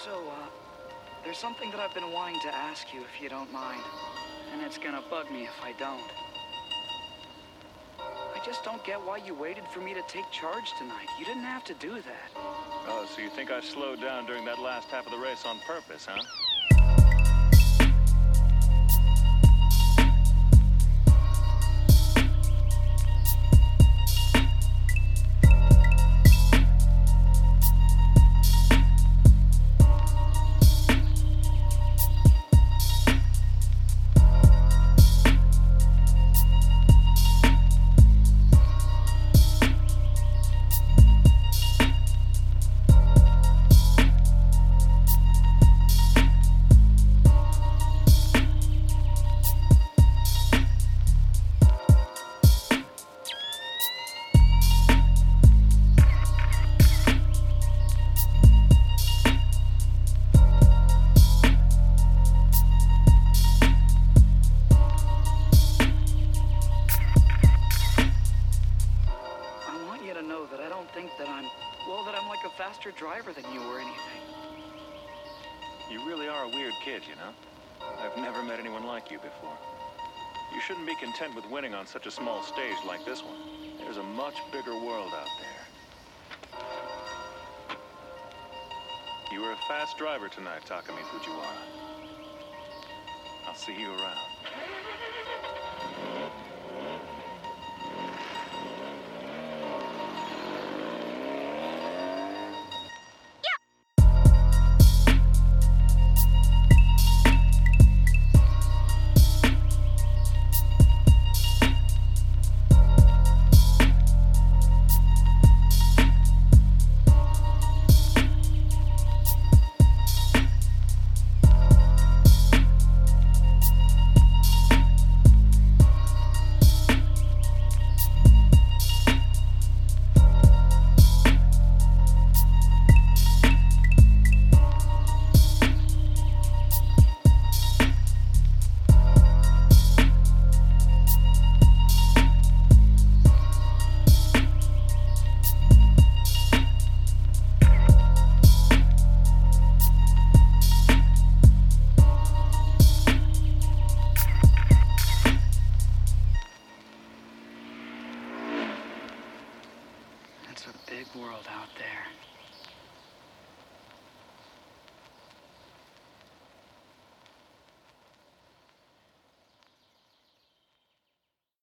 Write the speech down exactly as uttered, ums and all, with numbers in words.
So, uh, there's something that I've been wanting to ask you if you don't mind. And it's gonna bug me if I don't. I just don't get why you waited for me to take charge tonight. You didn't have to do that. Oh, so you think I slowed down during that last half of the race on purpose, huh? Faster driver than you or anything. You really are a weird kid, you know? I've never met anyone like you before. You shouldn't be content with winning on such a small stage like this one. There's a much bigger world out there. You were a fast driver tonight, Takumi Fujiwara. I'll see you around. It's a big world out there.